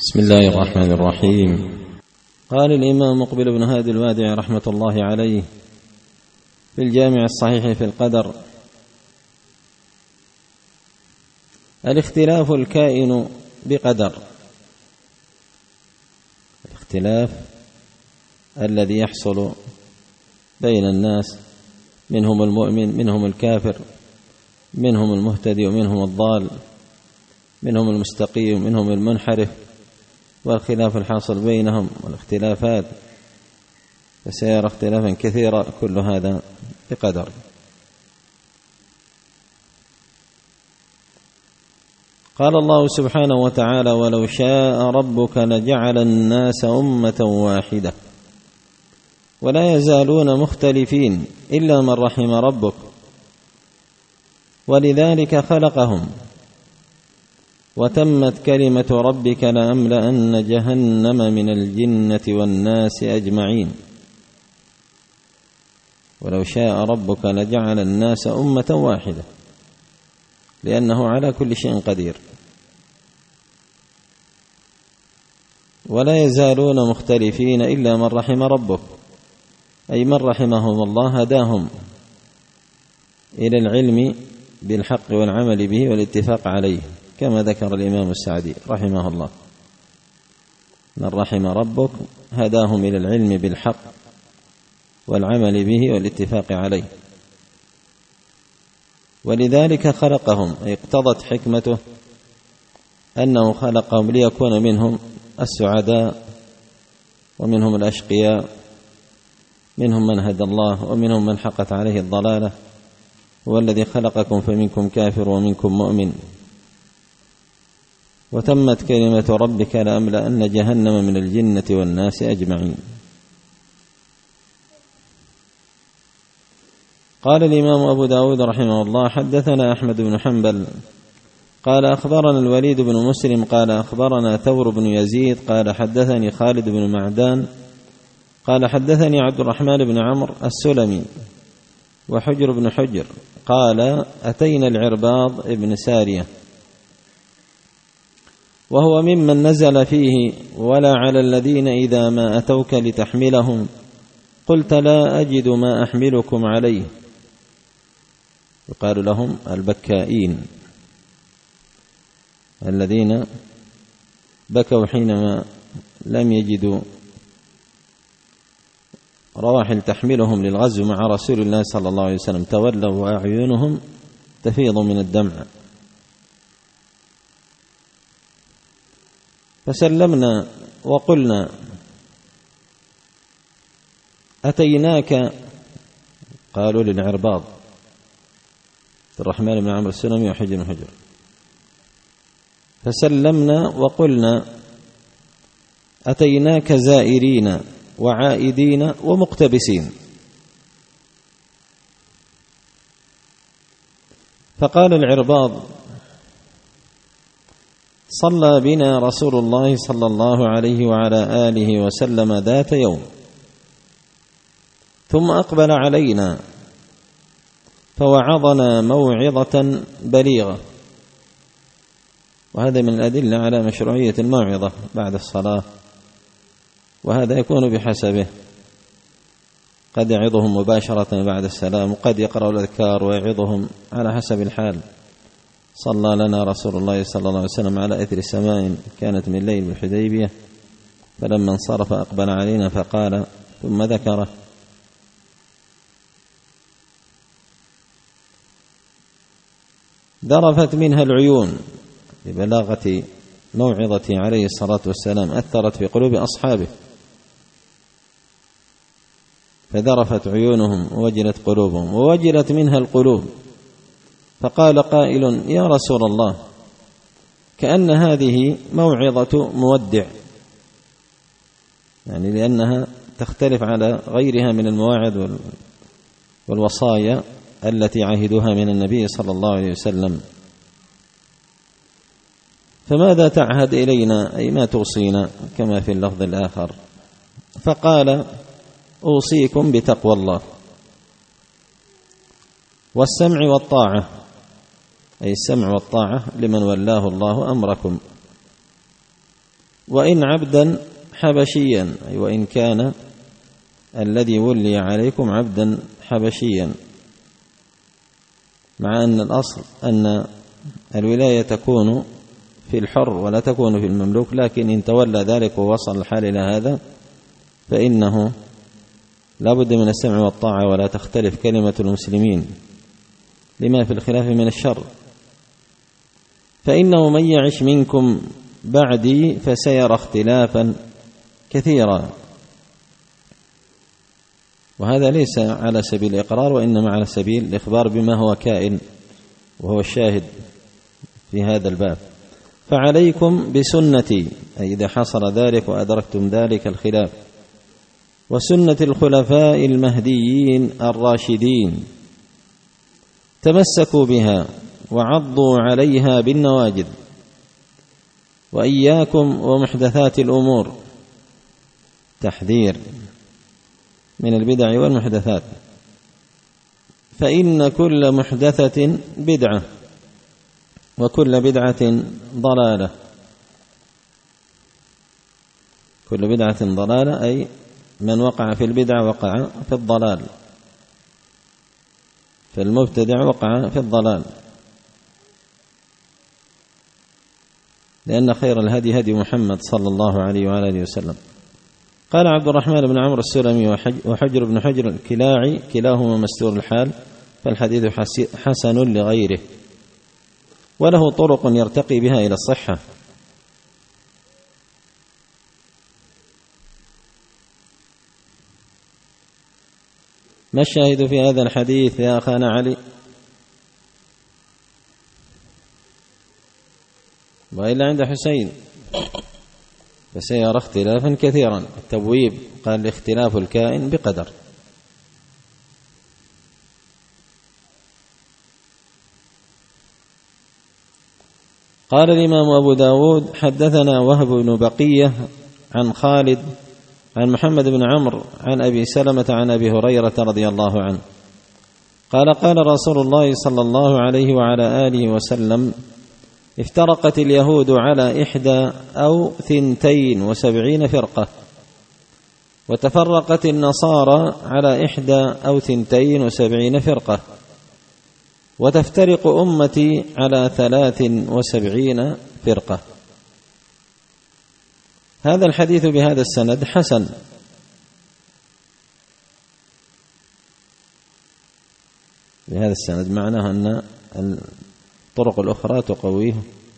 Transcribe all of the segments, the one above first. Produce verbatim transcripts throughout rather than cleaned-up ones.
بسم الله الرحمن الرحيم. قال الإمام مقبل بن هادي الوادع رحمة الله عليه في الجامع الصحيح في القدر: الاختلاف الكائن بقدر. الاختلاف الذي يحصل بين الناس، منهم المؤمن منهم الكافر، منهم المهتدي ومنهم الضال، منهم المستقيم ومنهم المنحرف، والخلاف الحاصل بينهم والاختلافات، فسيرى اختلافا كثيرا، كل هذا بقدر. قال الله سبحانه وتعالى: ولو شاء ربك لجعل الناس أمة واحدة ولا يزالون مختلفين إلا من رحم ربك ولذلك خلقهم وتمت كلمة ربك لأملأن جهنم من الجنة والناس أجمعين. ولو شاء ربك لجعل الناس أمة واحدة، لأنه على كل شيء قدير. ولا يزالون مختلفين إلا من رحم ربك، أي من رحمهم الله هداهم إلى العلم بالحق والعمل به والاتفاق عليه، كما ذكر الإمام السعدي رحمه الله: من رحم ربك هداهم إلى العلم بالحق والعمل به والاتفاق عليه. ولذلك خلقهم، أي اقتضت حكمته أنه خلقهم ليكون منهم السعداء ومنهم الأشقياء، منهم من هدى الله ومنهم من حقت عليه الضلالة. هو الذي خلقكم فمنكم كافر ومنكم مؤمن. وتمت كلمة ربك لأملأن جهنم من الجنة والناس أجمعين. قال الإمام أبو داود رحمه الله: حدثنا أحمد بن حنبل قال أخبرنا الوليد بن مسلم قال أخبرنا ثور بن يزيد قال حدثني خالد بن معدان قال حدثني عبد الرحمن بن عمرو السلمي وحجر بن حجر قال: أتينا العرباض ابن سارية وهو ممن نزل فيه: ولا على الذين إذا ما أتوك لتحملهم قلت لا أجد ما أحملكم عليه. يقال لهم البكائين، الذين بكوا حينما لم يجدوا رواحل تحملهم للغزو مع رسول الله صلى الله عليه وسلم، تولوا وأعينهم تفيض من الدمع. فسلمنا وقلنا: أتيناك، قالوا للعرباض الرحمن بن عمرو السلمي وحجر بن حجر، فسلمنا وقلنا: أتيناك زائرين وعائدين ومقتبسين. فقال العرباض: صلى بنا رسول الله صلى الله عليه وعلى آله وسلم ذات يوم، ثم أقبل علينا فوعظنا موعظة بليغة. وهذا من الأدلة على مشروعية الموعظة بعد الصلاة، وهذا يكون بحسبه، قد يعظهم مباشرة بعد السلام، وقد يقرأ الأذكار ويعظهم على حسب الحال. صلى لنا رسول الله صلى الله عليه وسلم على إثر سماء كانت من ليل بالحديبية، فلما انصرف أقبل علينا فقال، ثم ذكره: ذرفت منها العيون، ببلاغة موعظته عليه الصلاة والسلام أثرت في قلوب أصحابه، فذرفت عيونهم ووجلت قلوبهم ووجلت منها القلوب. فقال قائل: يا رسول الله، كأن هذه موعظة مودع، يعني لأنها تختلف على غيرها من المواعظ والوصايا التي عهدوها من النبي صلى الله عليه وسلم، فماذا تعهد إلينا، أي ما توصينا، كما في اللفظ الآخر؟ فقال: أوصيكم بتقوى الله والسمع والطاعة، أي السمع والطاعة لمن ولاه الله أمركم، وإن عبدا حبشيا، أي وإن كان الذي ولي عليكم عبدا حبشيا، مع أن الأصل أن الولاية تكون في الحر ولا تكون في المملوك، لكن إن تولى ذلك ووصل الحال إلى هذا فإنه لا بد من السمع والطاعة، ولا تختلف كلمة المسلمين لما في الخلاف من الشر. فإنه من يعش منكم بعدي فسيرى اختلافا كثيرا. وهذا ليس على سبيل الإقرار، وإنما على سبيل الإخبار بما هو كائن، وهو الشاهد في هذا الباب. فعليكم بسنتي، أي إذا حصل ذلك وأدركتم ذلك الخلاف، وسنة الخلفاء المهديين الراشدين، تمسكوا بها وعضوا عليها بالنواجذ، وإياكم ومحدثات الأمور، تحذير من البدع والمحدثات، فإن كل محدثة بدعة وكل بدعة ضلالة. كل بدعة ضلالة، أي من وقع في البدعة وقع في الضلال، فالمبتدع وقع في الضلال، لأن خير الهدي هدي محمد صلى الله عليه وعلى آله وسلم. قال عبد الرحمن بن عمرو السلمي وحجر بن حجر الكلاعي كلاهما مستور الحال، فالحديث حسن لغيره، وله طرق يرتقي بها إلى الصحة. ما الشاهد في هذا الحديث يا أخانا علي؟ وإلا عند حسين فسيرى اختلافا كثيرا. التبويب قال الاختلاف الكائن بقدر. قال الإمام أبو داود حدثنا وهب بن بقية عن خالد عن محمد بن عمرو عن أبي سلمة عن أبي هريرة رضي الله عنه قال قال رسول الله صلى الله عليه وعلى آله وسلم: افترقت اليهود على إحدى أو ثنتين وسبعين فرقة، وتفرقت النصارى على إحدى أو ثنتين وسبعين فرقة، وتفترق أمتي على ثلاث وسبعين فرقة. هذا الحديث بهذا السند حسن، بهذا السند معناه أن الطرق الأخرى تقويه.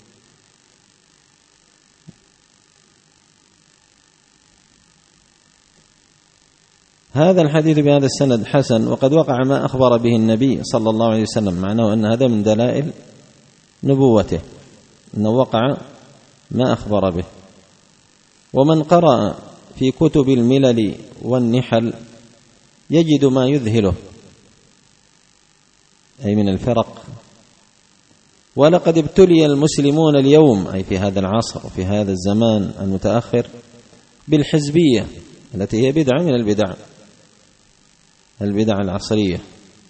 هذا الحديث بهذا السند حسن، وقد وقع ما أخبر به النبي صلى الله عليه وسلم، معناه أن هذا من دلائل نبوته، أنه وقع ما أخبر به. ومن قرأ في كتب الملل والنحل يجد ما يذهله، أي من الفرق. ولقد ابتلي المسلمون اليوم، أي في هذا العصر وفي هذا الزمان المتأخر، بالحزبية التي هي بدعة من البدع البدع العصرية.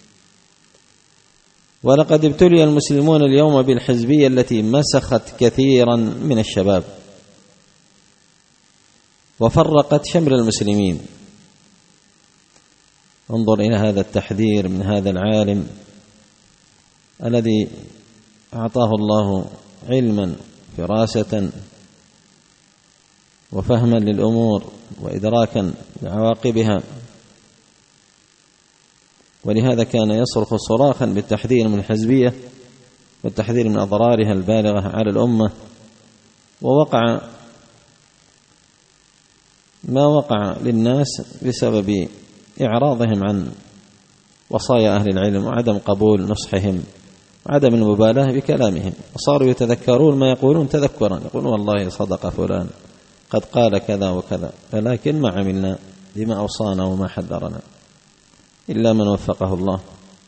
ولقد ابتلي المسلمون اليوم بالحزبية التي مسخت كثيرا من الشباب وفرقت شمل المسلمين. انظر إلى هذا التحذير من هذا العالم الذي أعطاه الله علما فراسة وفهما للأمور وإدراكا لعواقبها، ولهذا كان يصرخ صراخا بالتحذير من الحزبية والتحذير من أضرارها البالغة على الأمة. ووقع ما وقع للناس بسبب إعراضهم عن وصايا أهل العلم وعدم قبول نصحهم وعدم المبالاة بكلامهم، وصاروا يتذكرون ما يقولون تذكرا، يقولون والله صدق فلان قد قال كذا وكذا، ولكن ما عملنا بما أوصانا وما حذرنا إلا من وفقه الله.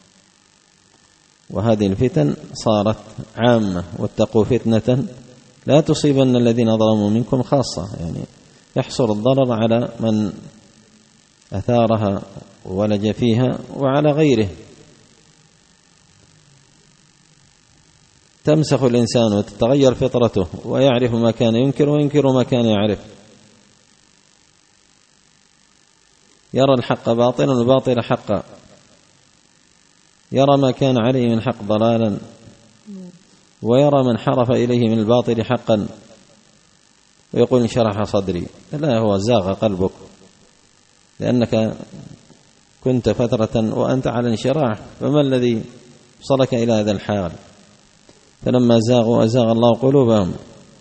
وهذه الفتن صارت عامة، واتقوا فتنة لا تصيبن الذين ظلموا منكم خاصة، يعني يحصل الضرر على من أثارها ولج فيها وعلى غيره. تمسخ الإنسان وتتغير فطرته ويعرف ما كان ينكر وينكر ما كان يعرف، يرى الحق باطلا والباطل حقا، يرى ما كان عليه من حق ضلالا، ويرى من حرف إليه من الباطل حقا ويقول انشرح صدري. لا، هو زاغ قلبك، لأنك كنت فترة وأنت على انشراح، فما الذي وصلك إلى هذا الحال؟ فلما زاغوا أزاغ الله قلوبهم.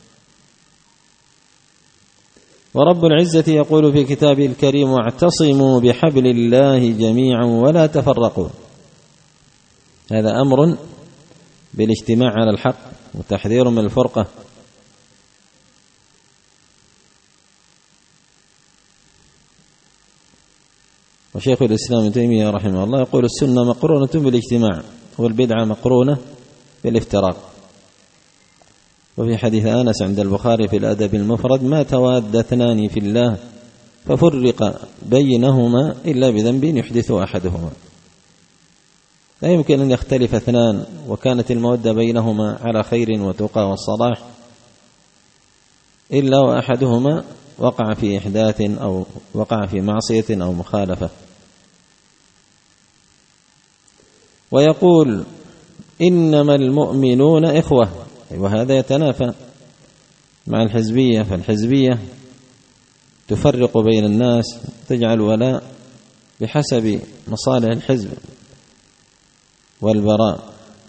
ورب العزة يقول في كتابه الكريم: واعتصموا بحبل الله جميعا ولا تفرقوا. هذا أمر بالاجتماع على الحق وتحذير من الفرقة. وشيخ الإسلام ابن تيمية رحمه الله يقول: السنة مقرونة بالاجتماع والبدعة مقرونة بالافتراق. وفي حديث أنس عند البخاري في الأدب المفرد: ما تواد اثنان في الله ففرق بينهما إلا بذنب يحدث أحدهما. لا يمكن أن يختلف اثنان وكانت المودة بينهما على خير وتقى والصلاح إلا وأحدهما وقع في إحداث أو وقع في معصية أو مخالفة. ويقول: إنما المؤمنون إخوة. وهذا يتنافى مع الحزبية، فالحزبية تفرق بين الناس، تجعل ولاء بحسب مصالح الحزب والبراء.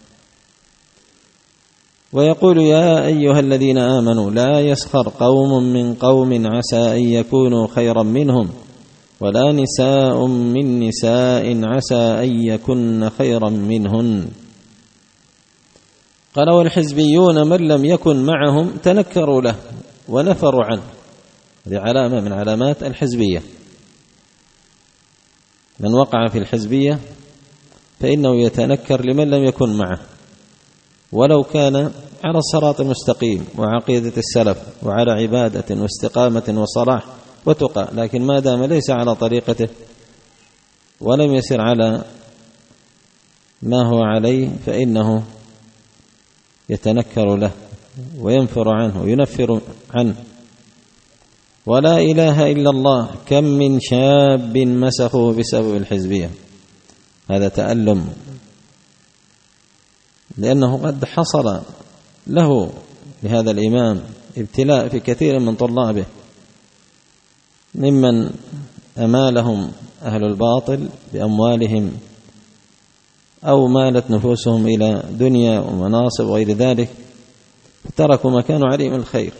ويقول: يا أيها الذين آمنوا لا يسخر قوم من قوم عسى أن يكونوا خيرا منهم ولا نساء من نساء عسى أن يكن خيرا منهن. قال: والحزبيون من لم يكن معهم تنكروا له ونفروا عنه. هذه علامة من علامات الحزبية. من وقع في الحزبية فإنه يتنكر لمن لم يكن معه، ولو كان على الصراط المستقيم وعقيدة السلف وعلى عبادة واستقامة وصلاح وتقى، لكن ما دام ليس على طريقته ولم يسر على ما هو عليه فإنه يتنكر له وينفر عنه وينفر عنه. ولا إله إلا الله، كم من شاب مسخوا بسبب الحزبية. هذا تألم، لأنه قد حصل له لهذا الإمام ابتلاء في كثير من طلابه، ممن أمالهم أهل الباطل بأموالهم أو مالت نفوسهم إلى دنيا ومناصب وغير ذلك، تركوا ما كانوا عليه من الخير.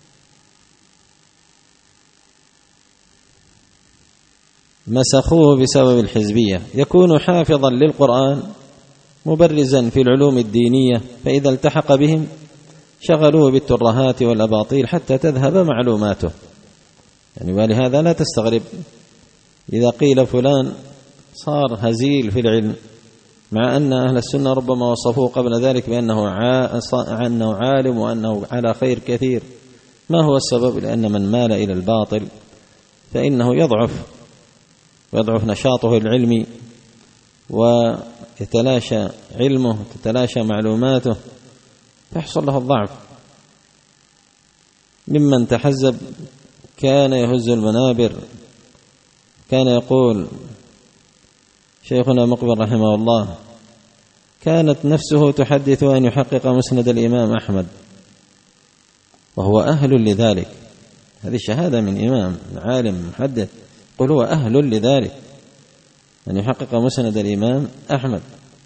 مسخوه بسبب الحزبية. يكون حافظا للقرآن مبرزا في العلوم الدينية، فإذا التحق بهم شغلوه بالترهات والأباطيل حتى تذهب معلوماته. يعني ولهذا لا تستغرب إذا قيل فلان صار هزيل في العلم، مع أن أهل السنة ربما وصفوه قبل ذلك بأنه عنه عالم وأنه على خير كثير. ما هو السبب؟ لأن من مال إلى الباطل فإنه يضعف ويضعف نشاطه العلمي ويتلاشى علمه، تتلاشى معلوماته، فيحصل له الضعف. ممن تحزب كان يهز المنابر، كان يقول شيخنا مقبل رحمه الله: كانت نفسه تحدث أن يحقق مسند الإمام أحمد وهو أهل لذلك. هذه شهادة من إمام عالم محدث، قل هو أهل لذلك أن يحقق مسند الإمام أحمد.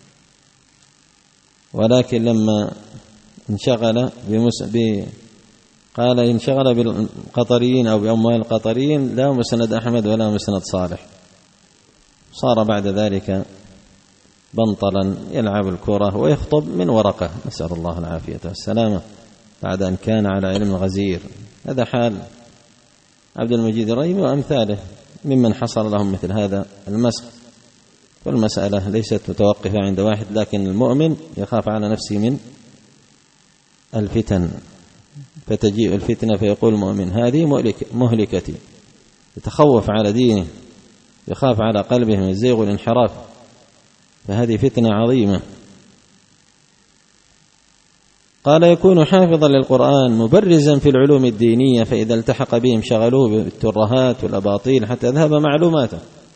ولكن لما انشغل بمس... ب... قال انشغل بالقطريين أو بأموال القطريين لا مسند أحمد ولا مسند صالح، صار بعد ذلك بنطلا يلعب الكرة ويخطب من ورقة، نسأل الله العافية والسلامة، بعد أن كان على علم غزير. هذا حال عبد المجيد الريمي وأمثاله ممن حصل لهم مثل هذا المسخ. والمسألة ليست متوقفة عند واحد، لكن المؤمن يخاف على نفسه من الفتن، فتجيء الفتنة فيقول المؤمن: هذه مهلكتي، يتخوف على دينه، يخاف على قلبه من الزيغ والانحراف، فهذه فتنة عظيمة. قال يكون حافظا للقرآن مبرزا في العلوم الدينية، فإذا التحق بهم شغلوه بالترهات والأباطيل حتى ذهب معلوماته،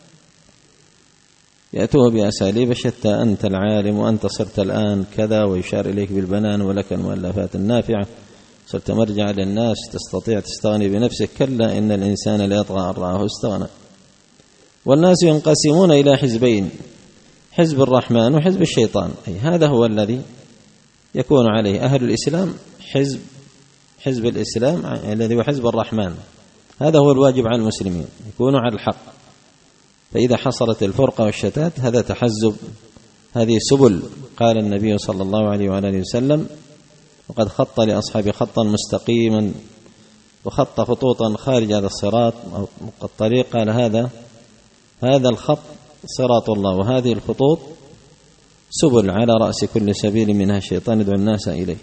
يأتوه بأساليب شتى، أنت العالم وأنت صرت الآن كذا، ويشار إليك بالبنان ولك المؤلفات النافعة، صرت مرجع للناس، تستطيع تستغني بنفسك. كلا إن الإنسان ليطغى أن رآه استغنى. والناس ينقسمون إلى حزبين، حزب الرحمن وحزب الشيطان، أي هذا هو الذي يكون عليه أهل الإسلام، حزب حزب الإسلام الذي هو حزب الرحمن، هذا هو الواجب على المسلمين، يكونوا على الحق. فإذا حصلت الفرقة والشتات هذا تحزب، هذه سبل. قال النبي صلى الله عليه وآله وسلم: وقد خط لأصحابه خطا مستقيما وخط خطوطا خارج هذا الصراط أو الطريق، قال هذا هذا الخط صراط الله، وهذه الخطوط سبل، على رأس كل سبيل منها الشيطان يدعو الناس إليه.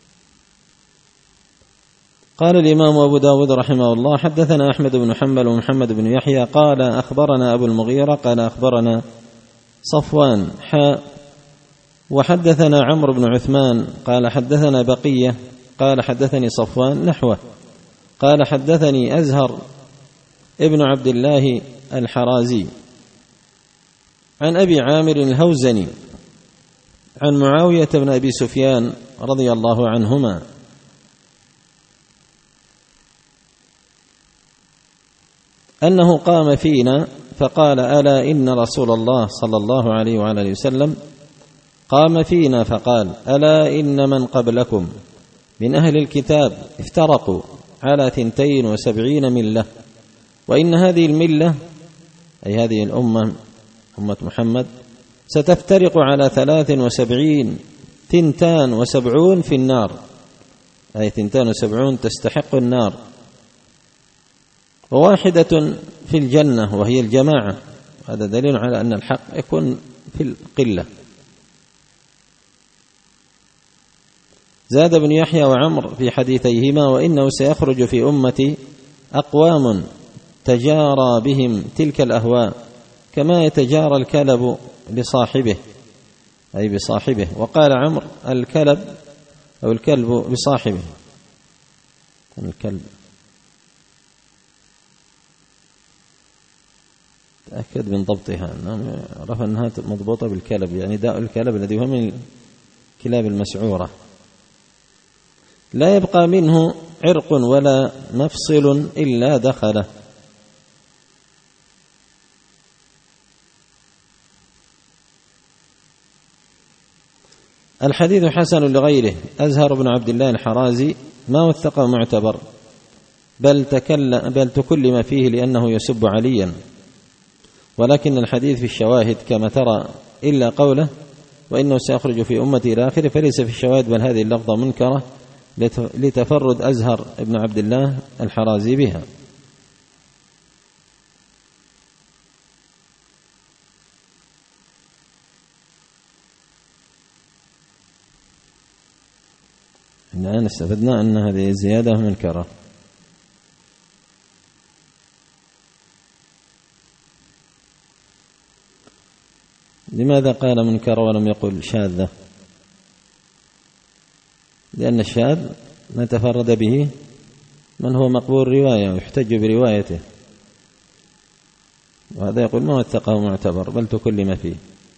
قال الإمام أبو داود رحمه الله: حدثنا أحمد بن حنبل ومحمد بن يحيى قال أخبرنا أبو المغيرة قال أخبرنا صفوان حاء وحدثنا عمرو بن عثمان قال حدثنا بقية قال حدثني صفوان نحوه قال حدثني أزهر ابن عبد الله الحرازي عن أبي عامر الهوزني عن معاوية بن أبي سفيان رضي الله عنهما أنه قام فينا فقال: ألا إن رسول الله صلى الله عليه وعلى وسلم قام فينا فقال: ألا إن من قبلكم من أهل الكتاب افترقوا على ثنتين وسبعين ملة، وإن هذه الملة أي هذه الأمة أمة محمد ستفترق على ثلاث وسبعين، ثنتان وسبعون في النار، أي ثنتان وسبعون تستحق النار، وواحدة في الجنة وهي الجماعة. هذا دليل على أن الحق يكون في القلة. زاد بن يحيى وعمر في حديثيهما: وإنه سيخرج في أمتي أقوام تجارى بهم تلك الأهواء كما يتجارى الكلب لصاحبه، أي بصاحبه. وقال عمر: الكلب أو الكلب بصاحبه، الكلب تأكد من ضبطها، عرف أنها مضبوطة بالكلب، يعني داء الكلب الذي هو من الكلاب المسعورة، لا يبقى منه عرق ولا مفصل إلا دخله. الحديث حسن لغيره. أزهر بن عبد الله الحرازي ما وثقه معتبر، بل تكلم بل تكلم فيه لأنه يسب عليا، ولكن الحديث في الشواهد كما ترى، إلا قوله: وإنه سيخرج في أمتي إلى آخره، فليس في الشواهد، بل هذه اللفظة منكرة لتفرد أزهر بن عبد الله الحرازي بها. الآن استفدنا أن هذه الزيادة منكرة. لماذا قال منكر ولم يقل شاذة؟ لأن الشاذ ما تفرد به من هو مقبول رواية ويحتج بروايته، وهذا يقول ما وثقه معتبر بل تكلم فيه.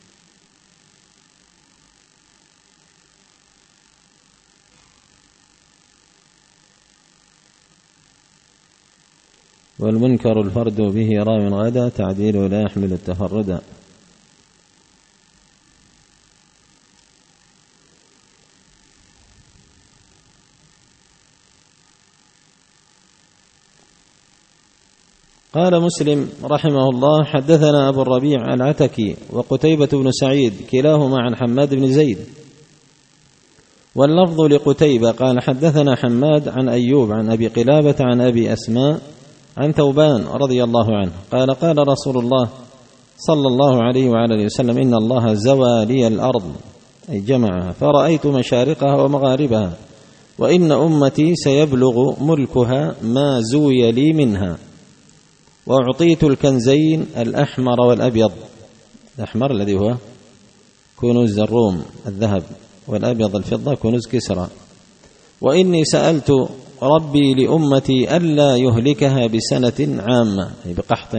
والمنكر الفرد به راو غدا تعديله لا يحمل التفردا. قال مسلم رحمه الله: حدثنا أبو الربيع العتكي وقتيبة بن سعيد كلاهما عن حماد بن زيد، واللفظ لقتيبة قال: حدثنا حماد عن أيوب عن أبي قلابة عن أبي أسماء عن ثوبان رضي الله عنه قال: قال رسول الله صلى الله عليه وعلى وسلم: إن الله زوى لي الأرض، أي جمعها، فرأيت مشارقها ومغاربها، وإن أمتي سيبلغ ملكها ما زوي لي منها، وأعطيت الكنزين الأحمر والأبيض، الأحمر الذي هو كنوز الروم الذهب، والأبيض الفضة كنوز كسرى، وإني سألت ربي لأمتي ألا يهلكها بسنة عامة، أي بقحط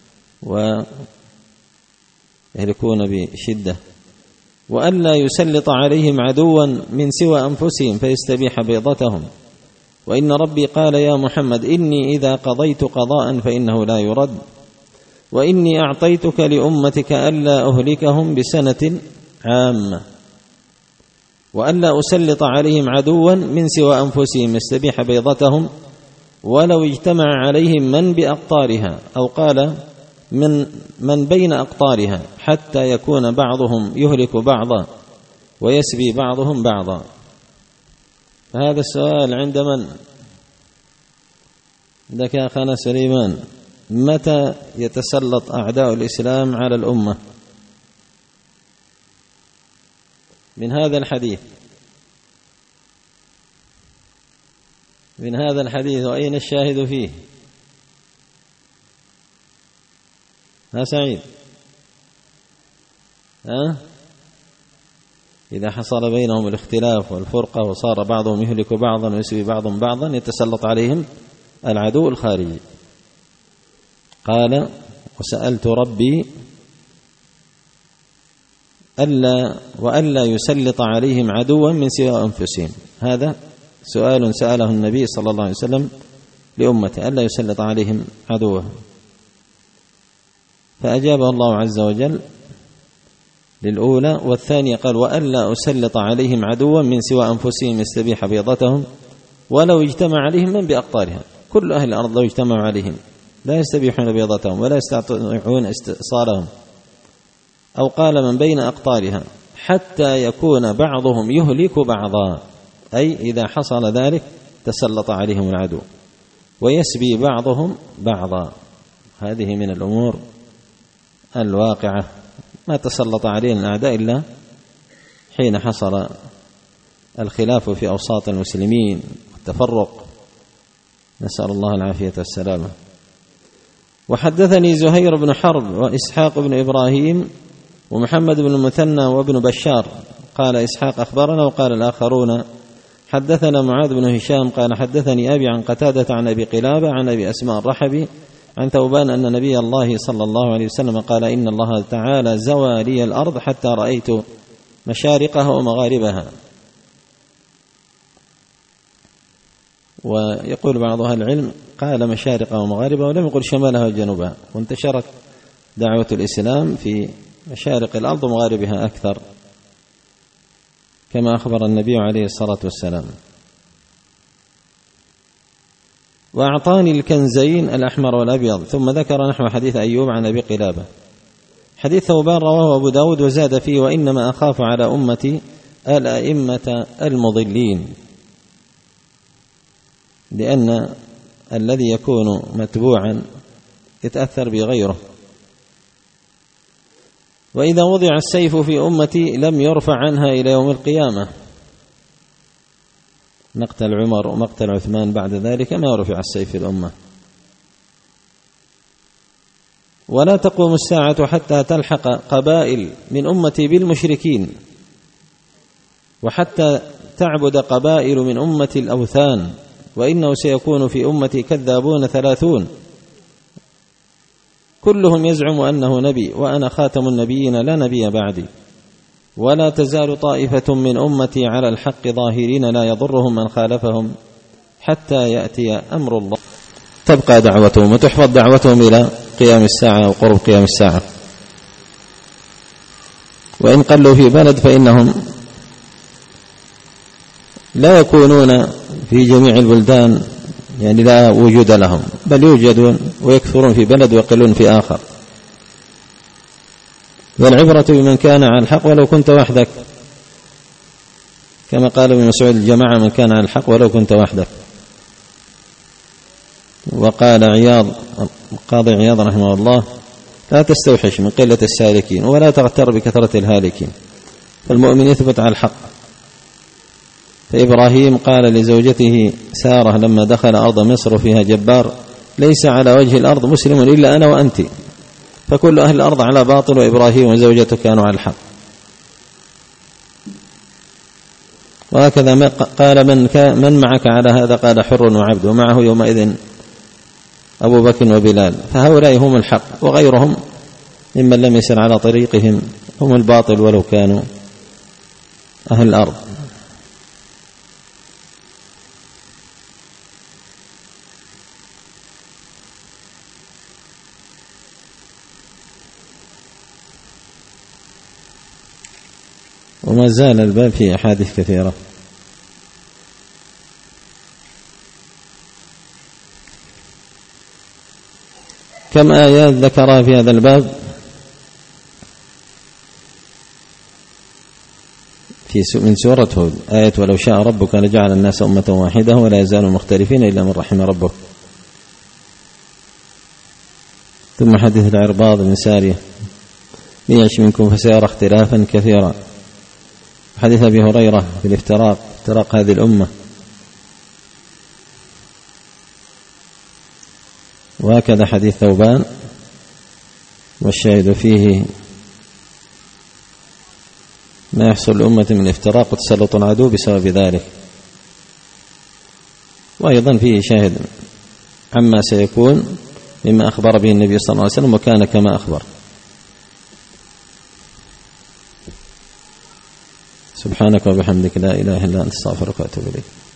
ويهلكون بشدة، وألا يسلط عليهم عدوا من سوى أنفسهم فيستبيح بيضتهم. وإن ربي قال يا محمد إني إذا قضيت قضاء فإنه لا يرد، وإني أعطيتك لأمتك ألا أهلكهم بسنة عامة، وألا أسلط عليهم عدوا من سوى أنفسهم يستبيح بيضتهم، ولو اجتمع عليهم من بأقطارها، أو قال من من بين أقطارها، حتى يكون بعضهم يهلك بعضا ويسبي بعضهم بعضا. فهذا السؤال عند من؟ عندك يا أخانا سليمان. متى يتسلط أعداء الإسلام على الأمة؟ من هذا الحديث من هذا الحديث وأين الشاهد فيه؟ ها سعيد؟ ها؟ إذا حصل بينهم الاختلاف والفرقة وصار بعضهم يهلك بعضا ويسبي بعضهم بعضا يتسلط عليهم العدو الخارجي. قال وسألت ربي ألا وألا يسلط عليهم عدوا من سوى أنفسهم. هذا سؤال سأله النبي صلى الله عليه وسلم لأمته، ألا يسلط عليهم عدوا، فأجابه الله عز وجل للأولى. والثانية قال وألا أسلط عليهم عدوا من سوى أنفسهم يستبيح بيضتهم، ولو اجتمع عليهم من بأقطارها. كل أهل الأرض لو اجتمعوا عليهم لا يستبيحون بيضتهم ولا يستطيعون استئصالهم. أو قال من بين أقطارها حتى يكون بعضهم يهلك بعضا، أي إذا حصل ذلك تسلط عليهم العدو ويسبي بعضهم بعضا. هذه من الأمور الواقعة، ما تسلط علينا الأعداء إلا حين حصل الخلاف في أوساط المسلمين والتفرق، نسأل الله العافية والسلامة. وحدثني زهير بن حرب وإسحاق بن إبراهيم ومحمد بن المثنى وابن بشار. قال إسحاق أخبرنا، وقال الآخرون حدثنا معاذ بن هشام قال حدثني أبي عن قتادة عن أبي قلابة عن أبي أسماء الرحبي عن ثوبان أن نبي الله صلى الله عليه وسلم قال إن الله تعالى زوى لي الأرض حتى رأيت مشارقها ومغاربها. ويقول بعض أهل العلم قال مشارقها ومغاربها ولم يقل شمالها وجنوبها، وانتشرت دعوة الإسلام في مشارق الأرض ومغاربها أكثر كما أخبر النبي عليه الصلاة والسلام. وأعطاني الكنزين الأحمر والأبيض، ثم ذكر نحو حديث أيوب عن أبي قلابة. حديث ثوبان رواه أبو داود وزاد فيه وإنما أخاف على أمتي الأئمة المضلين، لأن الذي يكون متبوعا يتأثر بغيره. وإذا وضع السيف في أمتي لم يرفع عنها إلى يوم القيامة. مقتل عمر ومقتل عثمان بعد ذلك ما رفع السيف في الأمة. ولا تقوم الساعة حتى تلحق قبائل من أمتي بالمشركين، وحتى تعبد قبائل من أمتي الأوثان، وإنه سيكون في أمتي كذابون ثلاثون كلهم يزعم أنه نبي، وأنا خاتم النبيين لا نبي بعدي. ولا تزال طائفة من أمتي على الحق ظاهرين لا يضرهم من خالفهم حتى يأتي أمر الله. تبقى دعوتهم وتحفظ دعوتهم إلى قيام الساعة أو قرب قيام الساعة. وإن قلوا في بلد فإنهم لا يكونون في جميع البلدان، يعني لا وجود لهم، بل يوجدون ويكثرون في بلد ويقلون في آخر. والعبرة بمن كان على الحق ولو كنت وحدك، كما قال ابن مسعود الجماعة من كان على الحق ولو كنت وحدك. وقال عياض القاضي عياض رحمه الله لا تستوحش من قلة السالكين ولا تغتر بكثرة الهالكين، فالمؤمن يثبت على الحق. فإبراهيم قال لزوجته سارة لما دخل أرض مصر فيها جبار ليس على وجه الأرض مسلم إلا أنا وأنت، فكل أهل الأرض على باطل وإبراهيم وزوجته كانوا على الحق. وهكذا قال من, من معك على هذا؟ قال حر وعبد، ومعه يومئذ أبو بكر وبلال. فهؤلاء هم الحق، وغيرهم ممن لم يسر على طريقهم هم الباطل ولو كانوا أهل الأرض. وما زال الباب فيه أحاديث كثيرة. كم آيات ذكرها في هذا الباب؟ في من سورة هود آية ولو شاء ربك لجعل الناس أمة واحدة ولا يزالوا مختلفين إلا من رحم ربك. ثم حديث العرباض بن سارية من يعش منكم فسيرى اختلافا كثيرا. حديث أبي هريرة في الافتراق، افتراق هذه الأمة. وهكذا حديث ثوبان والشاهد فيه ما يحصل الأمة من افتراق وتسلط العدو بسبب ذلك. وأيضا فيه شاهد عما سيكون مما أخبر به النبي صلى الله عليه وسلم وكان كما أخبر. سبحانك وبحمدك لا إله إلا أنت استغفرك وأتوب إليك.